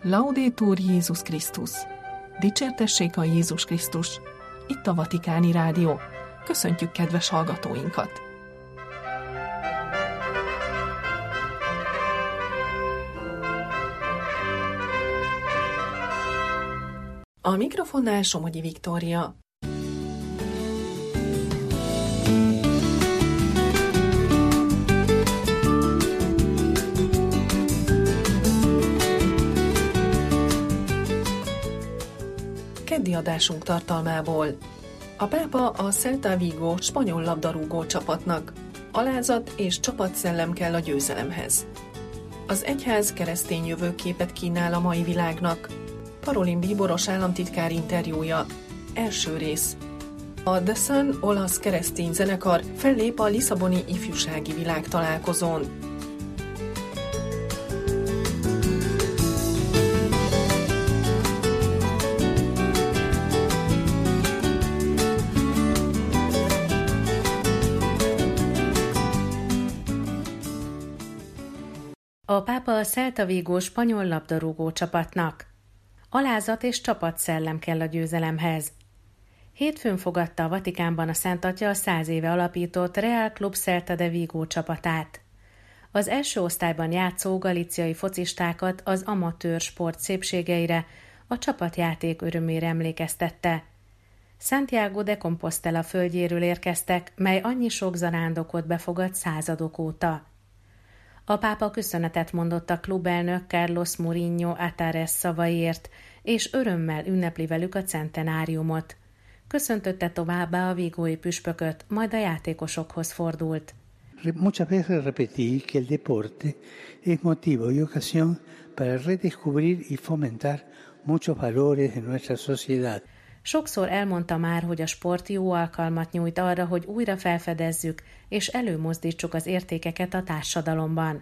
Laudetur Jézus Krisztus! Dicsértessék a Jézus Krisztus! Itt a Vatikáni Rádió. Köszöntjük kedves hallgatóinkat! A mikrofonnál Somogyi Viktória. Keddi adásunk tartalmából. A pápa a Celta Vigo spanyol labdarúgó csapatnak. Alázat és csapatszellem kell a győzelemhez. Az egyház keresztény jövőképet kínál a mai világnak. Parolin Bíboros államtitkár interjúja. Első rész. A The Sun olasz keresztény zenekar fellép a Lisszaboni ifjúsági világtalálkozón. A pápa a Celta Vigo spanyol labdarúgó csapatnak. Alázat és csapatszellem kell a győzelemhez. Hétfőn fogadta a Vatikánban a Szent Atya a 100 éve alapított Real Club Celta de Vigo csapatát. Az első osztályban játszó galíciai focistákat az amatőr sport szépségeire, a csapatjáték örömére emlékeztette. Santiago de Compostela földjéről érkeztek, mely annyi sok zarándokot befogad századok óta. A pápa köszönetet mondott a klubelnök Carlos Mourinho Atares szavaiért, és örömmel ünnepli velük a centenáriumot. Köszöntötte továbbá a vigói püspököt, majd a játékosokhoz fordult. Muchas veces repetí que el deporte es motivo y ocasión para redescubrir y fomentar muchos valores de nuestra sociedad. Sokszor elmondta már, hogy a sport jó alkalmat nyújt arra, hogy újra felfedezzük és előmozdítsuk az értékeket a társadalomban.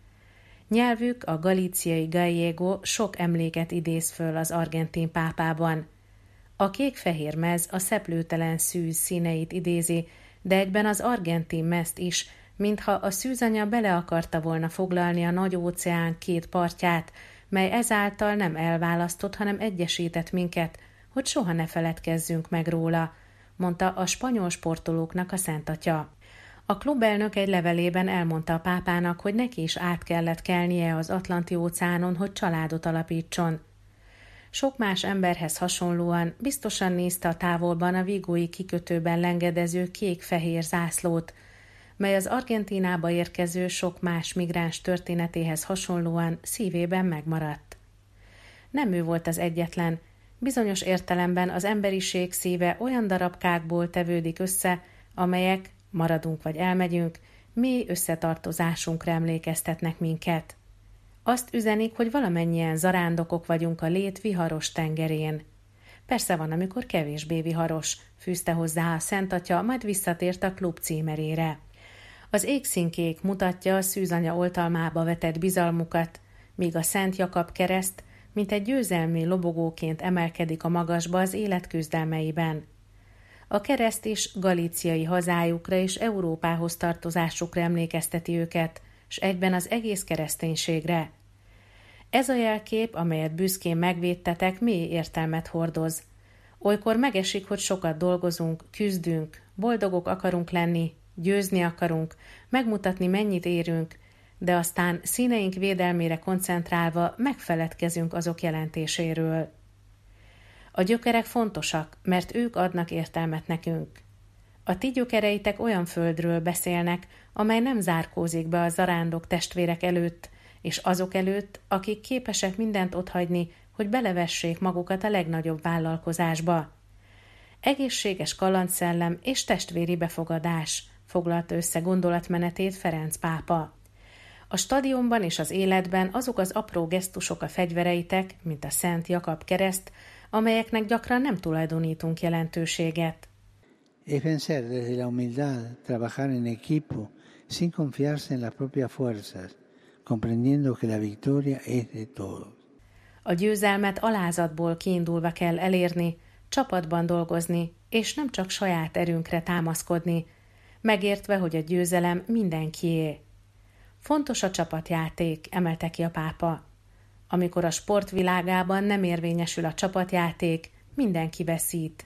Nyelvük, a galíciai gallego sok emléket idéz föl az argentin pápában. A kék-fehér mez a szeplőtelen szűz színeit idézi, de egyben az argentin mezt is, mintha a szűzanya bele akarta volna foglalni a nagy óceán két partját, mely ezáltal nem elválasztott, hanem egyesített minket, hogy soha ne feledkezzünk meg róla, mondta a spanyol sportolóknak a Szent Atya. A klubelnök egy levelében elmondta a pápának, hogy neki is át kellett kelnie az Atlanti-óceánon, hogy családot alapítson. Sok más emberhez hasonlóan biztosan nézte a távolban a vigói kikötőben lengedező kék-fehér zászlót, mely az Argentínába érkező sok más migráns történetéhez hasonlóan szívében megmaradt. Nem ő volt az egyetlen. Bizonyos értelemben az emberiség szíve olyan darabkákból tevődik össze, amelyek, maradunk vagy elmegyünk, mély összetartozásunkra emlékeztetnek minket. Azt üzenik, hogy valamennyien zarándokok vagyunk a lét viharos tengerén. Persze van, amikor kevésbé viharos, fűzte hozzá a Szent Atya, majd visszatért a klub címerére. Az égszínkék mutatja a szűzanya oltalmába vetett bizalmukat, míg a Szent Jakab kereszt mint egy győzelmi lobogóként emelkedik a magasba az élet küzdelmeiben. A kereszt is galíciai hazájukra és Európához tartozásukra emlékezteti őket, s egyben az egész kereszténységre. Ez a jelkép, amelyet büszkén megvédtetek, mély értelmet hordoz. Olykor megesik, hogy sokat dolgozunk, küzdünk, boldogok akarunk lenni, győzni akarunk, megmutatni, mennyit érünk, de aztán színeink védelmére koncentrálva megfeledkezünk azok jelentéséről. A gyökerek fontosak, mert ők adnak értelmet nekünk. A ti gyökereitek olyan földről beszélnek, amely nem zárkózik be a zarándok testvérek előtt, és azok előtt, akik képesek mindent otthagyni, hogy belevessék magukat a legnagyobb vállalkozásba. Egészséges kalandszellem és testvéri befogadás, foglalta össze gondolatmenetét Ferenc pápa. A stadionban és az életben azok az apró gesztusok a fegyvereitek, mint a Szent Jakab kereszt, amelyeknek gyakran nem tulajdonítunk jelentőséget. Es vencer desde la humildad, trabajar en equipo, sin confiarse en las propias fuerzas, comprendiendo que la victoria es de todos. A győzelmet alázatból kiindulva kell elérni, csapatban dolgozni, és nem csak saját erőnkre támaszkodni, megértve, hogy a győzelem mindenkié. Fontos a csapatjáték, emelte ki a pápa. Amikor a sportvilágában nem érvényesül a csapatjáték, mindenki veszít.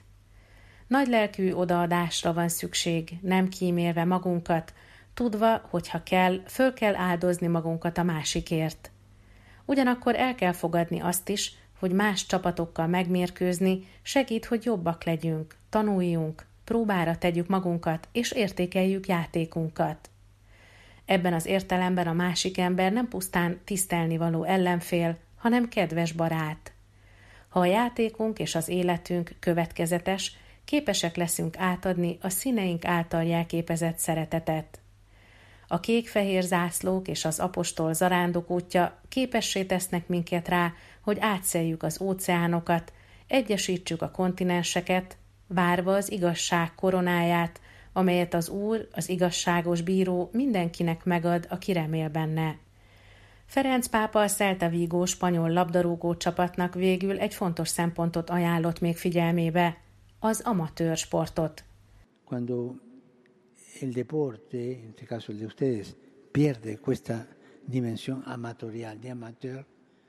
Nagylelkű odaadásra van szükség, nem kímélve magunkat, tudva, hogyha kell, föl kell áldozni magunkat a másikért. Ugyanakkor el kell fogadni azt is, hogy más csapatokkal megmérkőzni segít, hogy jobbak legyünk, tanuljunk, próbára tegyük magunkat és értékeljük játékunkat. Ebben az értelemben a másik ember nem pusztán tisztelnivaló ellenfél, hanem kedves barát. Ha a játékunk és az életünk következetes, képesek leszünk átadni a színeink által jelképezett szeretetet. A kék-fehér zászlók és az apostol zarándokútja képessé tesznek minket rá, hogy átszeljük az óceánokat, egyesítsük a kontinenseket, várva az igazság koronáját, amelyet az Úr, az igazságos bíró mindenkinek megad, aki remél benne. Ferenc pápa a Celta Vigo spanyol labdarúgó csapatnak végül egy fontos szempontot ajánlott még figyelmébe, az amatőr sportot. Cuando el deporte, en este caso el de ustedes, pierde questa dimensión amatorial, de amateur,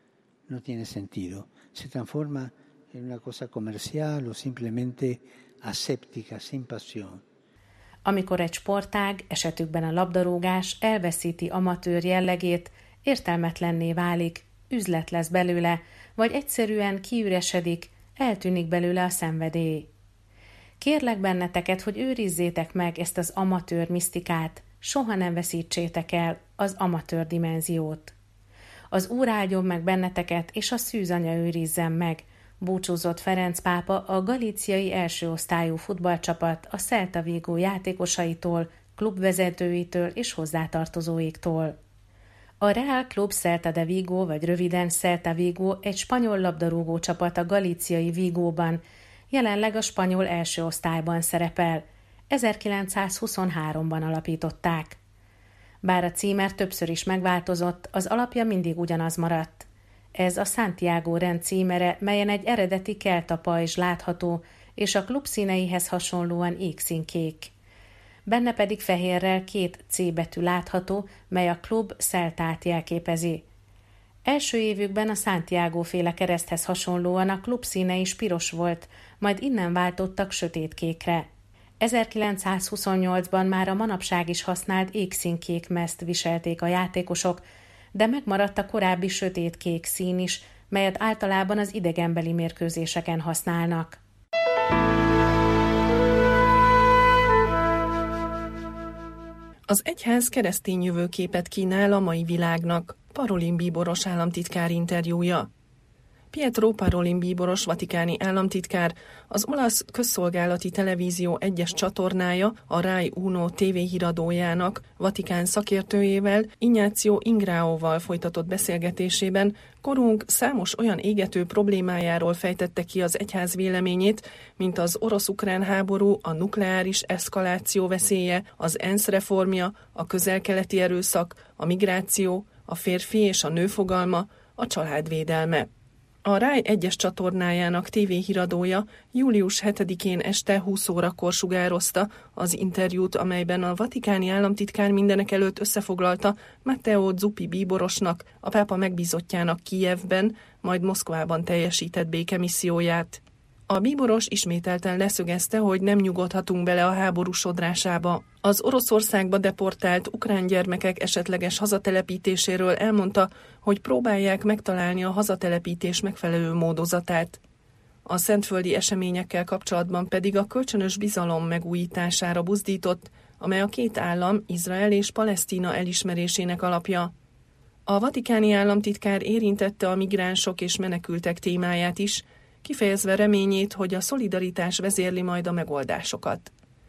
no tiene sentido. Se transforma en una cosa comercial o simplemente aséptica, sin pasión. Amikor egy sportág, esetükben a labdarúgás elveszíti amatőr jellegét, értelmetlenné válik, üzlet lesz belőle, vagy egyszerűen kiüresedik, eltűnik belőle a szenvedély. Kérlek benneteket, hogy őrizzétek meg ezt az amatőr misztikát, soha nem veszítsétek el az amatőr dimenziót. Az Úr áldjon meg benneteket, és a szűzanya őrizzen meg, búcsúzott Ferenc pápa a galíciai első osztályú futballcsapat a Celta Vigo játékosaitól, klubvezetőitől és hozzátartozóiktól. A Real Club Celta de Vigo, vagy röviden Celta Vigo egy spanyol labdarúgó csapat a galíciai Vigóban, jelenleg a spanyol első osztályban szerepel. 1923-ban alapították. Bár a címer többször is megváltozott, az alapja mindig ugyanaz maradt. Ez a Santiago rend címere, melyen egy eredeti kelta pajzs látható, és a klub színeihez hasonlóan égszínkék. Benne pedig fehérrel 2 C betű látható, mely a klub Celtát jelképezi. Első évükben a Santiago-féle kereszthez hasonlóan a klub színe is piros volt, majd innen váltottak sötétkékre. 1928-ban már a manapság is használt égszínkék mezt viselték a játékosok, de megmaradt a korábbi sötétkék szín is, melyet általában az idegenbeli mérkőzéseken használnak. Az egyház keresztény jövőképet kínál a mai világnak. Parolin bíboros államtitkár interjúja. Pietro Parolin bíboros vatikáni államtitkár az olasz közszolgálati televízió egyes csatornája, a Rai Uno tévéhíradójának vatikán szakértőjével, Ignacio Ingraóval folytatott beszélgetésében korunk számos olyan égető problémájáról fejtette ki az egyház véleményét, mint az orosz-ukrán háború, a nukleáris eszkaláció veszélye, az ENSZ reformja, a közel-keleti erőszak, a migráció, a férfi és a nő fogalma, a családvédelme. A Rai egyes csatornájának tévéhíradója július 7-én este 20 órakor sugározta az interjút, amelyben a vatikáni államtitkár mindenekelőtt összefoglalta Matteo Zuppi bíborosnak, a pápa megbízottjának Kijevben, majd Moszkvában teljesített békemisszióját. A bíboros ismételten leszögezte, hogy nem nyugodhatunk bele a háború sodrásába. Az Oroszországba deportált ukrán gyermekek esetleges hazatelepítéséről elmondta, hogy próbálják megtalálni a hazatelepítés megfelelő módozatát. A szentföldi eseményekkel kapcsolatban pedig a kölcsönös bizalom megújítására buzdított, amely a 2 állam, Izrael és Palesztina elismerésének alapja. A vatikáni államtitkár érintette a migránsok és menekültek témáját is, kifejezve reményét, hogy a szolidaritás vezérli majd a megoldásokat.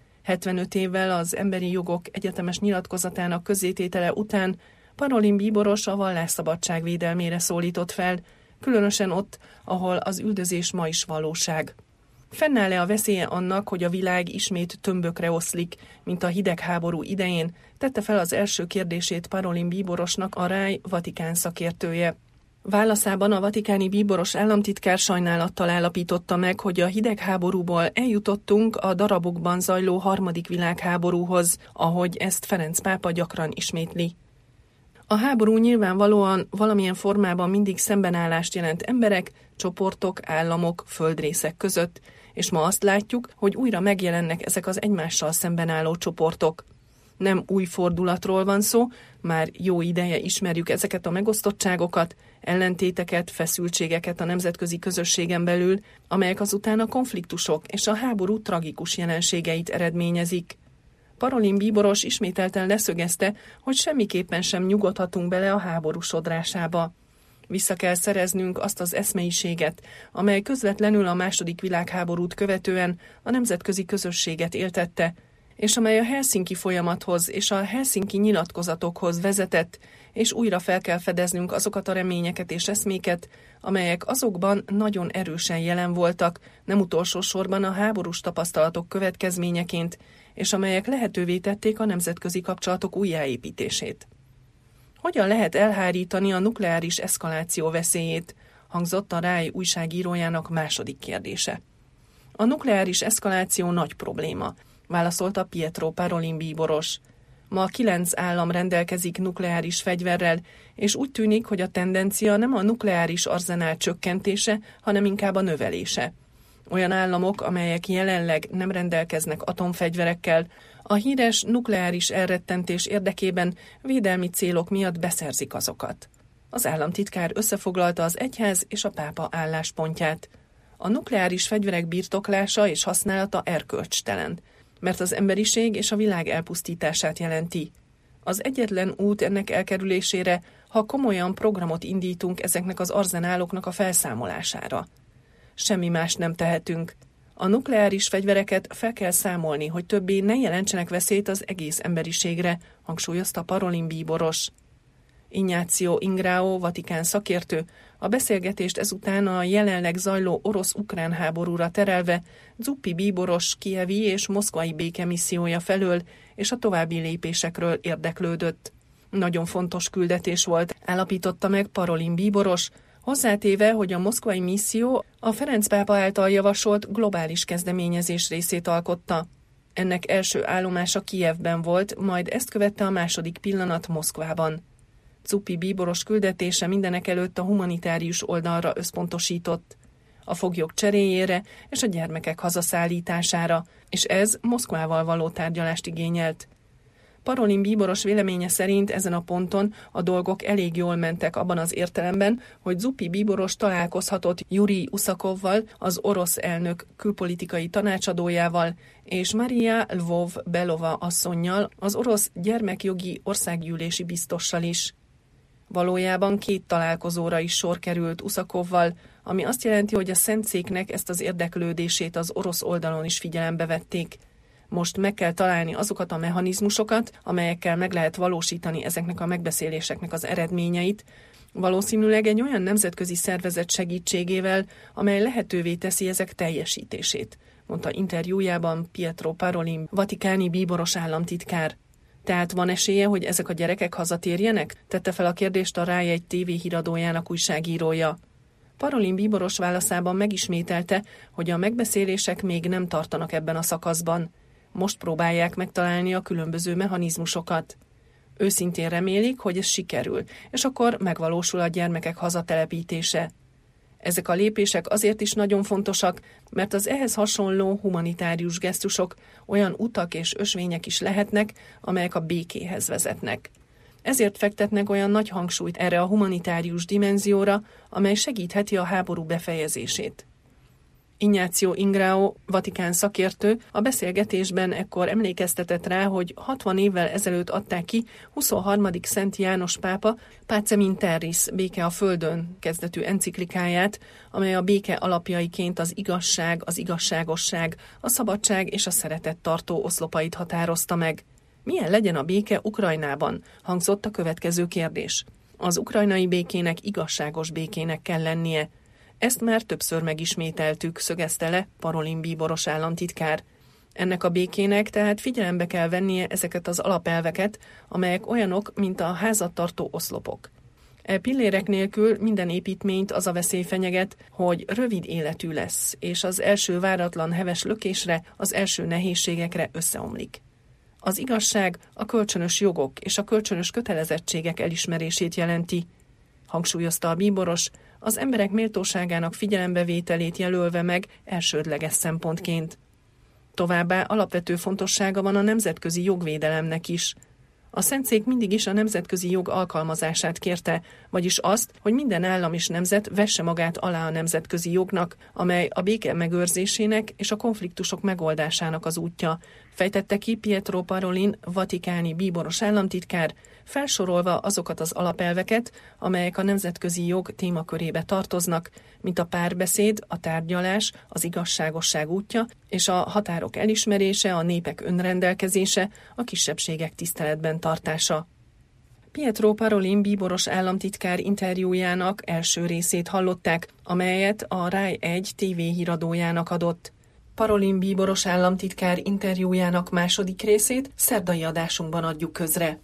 75 évvel az Emberi Jogok Egyetemes Nyilatkozatának közzététele után Parolin bíboros a vallásszabadság védelmére szólított fel, különösen ott, ahol az üldözés ma is valóság. Fennáll-e a veszélye annak, hogy a világ ismét tömbökre oszlik, mint a hidegháború idején, tette fel az első kérdését Parolin bíborosnak a Rai Vatikán szakértője. Válaszában a vatikáni bíboros államtitkár sajnálattal állapította meg, hogy a hidegháborúból eljutottunk a darabokban zajló 3. világháborúhoz, ahogy ezt Ferenc pápa gyakran ismétli. A háború nyilvánvalóan valamilyen formában mindig szembenállást jelent emberek, csoportok, államok, földrészek között, és ma azt látjuk, hogy újra megjelennek ezek az egymással szemben álló csoportok. Nem új fordulatról van szó, már jó ideje ismerjük ezeket a megosztottságokat, ellentéteket, feszültségeket a nemzetközi közösségen belül, amelyek azután a konfliktusok és a háború tragikus jelenségeit eredményezik. Parolin bíboros ismételten leszögezte, hogy semmiképpen sem nyugodhatunk bele a háború sodrásába. Vissza kell szereznünk azt az eszmeiséget, amely közvetlenül a II. Világháborút követően a nemzetközi közösséget éltette, és amely a Helsinki folyamathoz és a Helsinki nyilatkozatokhoz vezetett, és újra fel kell fedeznünk azokat a reményeket és eszméket, amelyek azokban nagyon erősen jelen voltak, nem utolsó sorban a háborús tapasztalatok következményeként, és amelyek lehetővé tették a nemzetközi kapcsolatok újjáépítését. Hogyan lehet elhárítani a nukleáris eszkaláció veszélyét? Hangzott a RAI újságírójának második kérdése. A nukleáris eszkaláció nagy probléma, válaszolta Pietro Parolin bíboros. Ma 9 állam rendelkezik nukleáris fegyverrel, és úgy tűnik, hogy a tendencia nem a nukleáris arzenál csökkentése, hanem inkább a növelése. Olyan államok, amelyek jelenleg nem rendelkeznek atomfegyverekkel, a híres nukleáris elrettentés érdekében védelmi célok miatt beszerzik azokat. Az államtitkár összefoglalta az egyház és a pápa álláspontját. A nukleáris fegyverek birtoklása és használata erkölcstelen, mert az emberiség és a világ elpusztítását jelenti. Az egyetlen út ennek elkerülésére, ha komolyan programot indítunk ezeknek az arzenáloknak a felszámolására. Semmi más nem tehetünk. A nukleáris fegyvereket fel kell számolni, hogy többé ne jelentsenek veszélyt az egész emberiségre, hangsúlyozta Parolin bíboros. Ignácio Ingrao, Vatikán szakértő, a beszélgetést ezután a jelenleg zajló orosz-ukrán háborúra terelve Zuppi bíboros kijevi és moszkvai békemissziója felől és a további lépésekről érdeklődött. Nagyon fontos küldetés volt, állapította meg Parolin bíboros, hozzátéve, hogy a moszkvai misszió a Ferenc pápa által javasolt globális kezdeményezés részét alkotta. Ennek első állomása Kijevben volt, majd ezt követte a második pillanat Moszkvában. Zuppi bíboros küldetése mindenekelőtt a humanitárius oldalra összpontosított, a foglyok cseréjére és a gyermekek hazaszállítására, és ez Moszkvával való tárgyalást igényelt. Parolin bíboros véleménye szerint ezen a ponton a dolgok elég jól mentek abban az értelemben, hogy Zuppi bíboros találkozhatott Jurij Uszakovval, az orosz elnök külpolitikai tanácsadójával, és Maria Lvov-Belova asszonnyal, az orosz gyermekjogi országgyűlési biztossal is. Valójában 2 találkozóra is sor került Uszakovval, ami azt jelenti, hogy a Szentszéknek ezt az érdeklődését az orosz oldalon is figyelembe vették. Most meg kell találni azokat a mechanizmusokat, amelyekkel meg lehet valósítani ezeknek a megbeszéléseknek az eredményeit, valószínűleg egy olyan nemzetközi szervezet segítségével, amely lehetővé teszi ezek teljesítését, mondta interjújában Pietro Parolin, vatikáni bíboros államtitkár. Tehát van esélye, hogy ezek a gyerekek hazatérjenek? Tette fel a kérdést a RAI egy tévéhíradójának újságírója. Parolin bíboros válaszában megismételte, hogy a megbeszélések még nem tartanak ebben a szakaszban. Most próbálják megtalálni a különböző mechanizmusokat. Őszintén remélik, hogy ez sikerül, és akkor megvalósul a gyermekek hazatelepítése. Ezek a lépések azért is nagyon fontosak, mert az ehhez hasonló humanitárius gesztusok olyan utak és ösvények is lehetnek, amelyek a békéhez vezetnek. Ezért fektetnek olyan nagy hangsúlyt erre a humanitárius dimenzióra, amely segítheti a háború befejezését. Ignácio Ingrao, Vatikán szakértő, a beszélgetésben ekkor emlékeztetett rá, hogy 60 évvel ezelőtt adták ki 23. Szent János pápa Pacem in Terris, béke a földön kezdetű enciklikáját, amely a béke alapjaiként az igazság, az igazságosság, a szabadság és a szeretet tartó oszlopait határozta meg. Milyen legyen a béke Ukrajnában? Hangzott a következő kérdés. Az ukrajnai békének igazságos békének kell lennie. Ezt már többször megismételtük, szögezte le Parolin bíboros államtitkár. Ennek a békének tehát figyelembe kell vennie ezeket az alapelveket, amelyek olyanok, mint a házattartó oszlopok. E pillérek nélkül minden építményt az a veszély fenyeget, hogy rövid életű lesz, és az első váratlan heves lökésre, az első nehézségekre összeomlik. Az igazság a kölcsönös jogok és a kölcsönös kötelezettségek elismerését jelenti, hangsúlyozta a bíboros, az emberek méltóságának figyelembevételét jelölve meg elsődleges szempontként. Továbbá alapvető fontossága van a nemzetközi jogvédelemnek is. A szentszék mindig is a nemzetközi jog alkalmazását kérte, vagyis azt, hogy minden állam és nemzet vesse magát alá a nemzetközi jognak, amely a béke megőrzésének és a konfliktusok megoldásának az útja, fejtette ki Pietro Parolin, vatikáni bíboros államtitkár, felsorolva azokat az alapelveket, amelyek a nemzetközi jog témakörébe tartoznak, mint a párbeszéd, a tárgyalás, az igazságosság útja és a határok elismerése, a népek önrendelkezése, a kisebbségek tiszteletben tartása. Pietro Parolin bíboros államtitkár interjújának első részét hallották, amelyet a Rai 1 TV híradójának adott. Parolin bíboros államtitkár interjújának második részét szerdai adásunkban adjuk közre.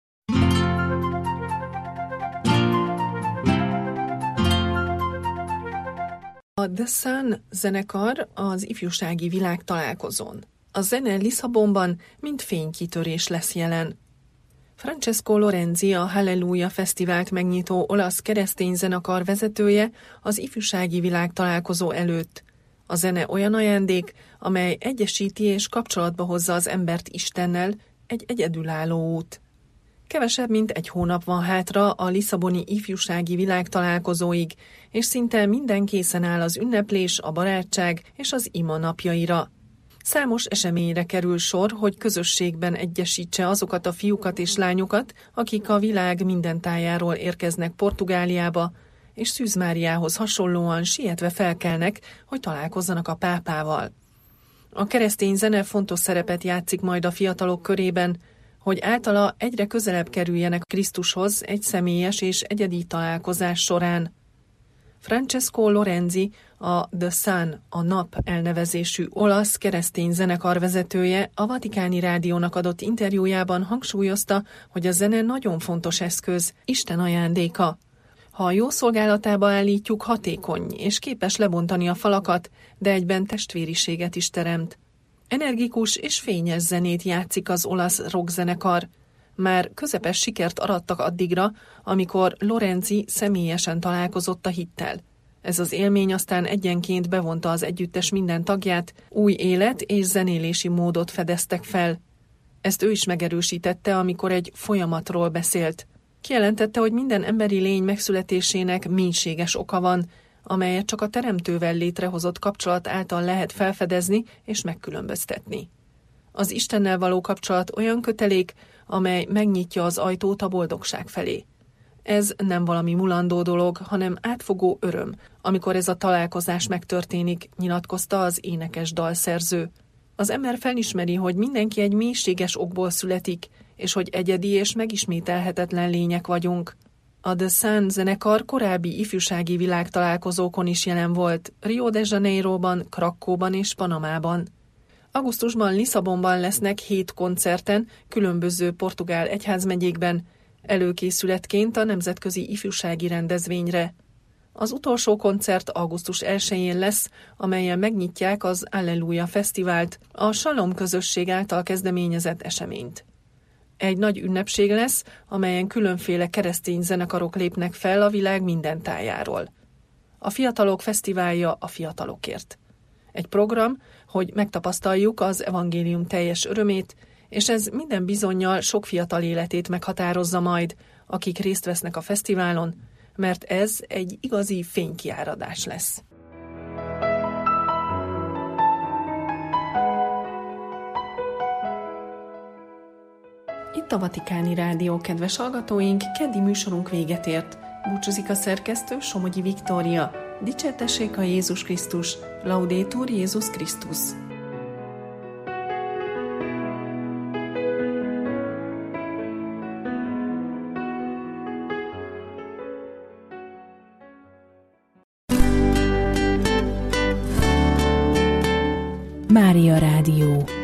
A The Sun zenekar az ifjúsági világ találkozón. A zene Lisszabonban mint fénykitörés lesz jelen. Francesco Lorenzi, a Halleluja Fesztivált megnyitó olasz keresztény zenekar vezetője az ifjúsági világ találkozó előtt. A zene olyan ajándék, amely egyesíti és kapcsolatba hozza az embert Istennel, egy egyedülálló út. Kevesebb, mint egy hónap van hátra a lisszaboni ifjúsági világ találkozóig, és szinte minden készen áll az ünneplés, a barátság és az ima napjaira. Számos eseményre kerül sor, hogy közösségben egyesítse azokat a fiúkat és lányokat, akik a világ minden tájáról érkeznek Portugáliába, és Szűz Máriához hasonlóan sietve felkelnek, hogy találkozzanak a pápával. A keresztény zene fontos szerepet játszik majd a fiatalok körében, hogy általa egyre közelebb kerüljenek Krisztushoz egy személyes és egyedi találkozás során. Francesco Lorenzi, a The Sun, a nap elnevezésű olasz keresztény zenekar vezetője a Vatikáni Rádiónak adott interjújában hangsúlyozta, hogy a zene nagyon fontos eszköz, Isten ajándéka. Ha a jó szolgálatába állítjuk, hatékony és képes lebontani a falakat, de egyben testvériséget is teremt. Energikus és fényes zenét játszik az olasz rockzenekar. Már közepes sikert arattak addigra, amikor Lorenzi személyesen találkozott a hittel. Ez az élmény aztán egyenként bevonta az együttes minden tagját, új élet és zenélési módot fedeztek fel. Ezt ő is megerősítette, amikor egy folyamatról beszélt. Kijelentette, hogy minden emberi lény megszületésének mélységes oka van, amelyet csak a teremtővel létrehozott kapcsolat által lehet felfedezni és megkülönböztetni. Az Istennel való kapcsolat olyan kötelék, amely megnyitja az ajtót a boldogság felé. Ez nem valami mulandó dolog, hanem átfogó öröm, amikor ez a találkozás megtörténik, nyilatkozta az énekes dalszerző. Az ember felismeri, hogy mindenki egy mélységes okból születik, és hogy egyedi és megismételhetetlen lények vagyunk. A The Sun zenekar korábbi ifjúsági világtalálkozókon is jelen volt, Rio de Janeiroban, Krakóban és Panamában. Augusztusban Lisszabonban lesznek 7 koncerten, különböző portugál egyházmegyékben, előkészületként a nemzetközi ifjúsági rendezvényre. Az utolsó koncert augusztus 1-én lesz, amelyen megnyitják az Halleluja Fesztivált, a Shalom közösség által kezdeményezett eseményt. Egy nagy ünnepség lesz, amelyen különféle keresztény zenekarok lépnek fel a világ minden tájáról. A Fiatalok Fesztiválja a fiatalokért. Egy program, hogy megtapasztaljuk az evangélium teljes örömét, és ez minden bizonnyal sok fiatal életét meghatározza majd, akik részt vesznek a fesztiválon, mert ez egy igazi fénykiáradás lesz. Itt a Vatikáni Rádió, kedves hallgatóink, keddi műsorunk véget ért. Búcsúzik a szerkesztő, Somogyi Viktória. Dicsértessék a Jézus Krisztus, Laudetur Jézus Krisztus. Mária Rádió.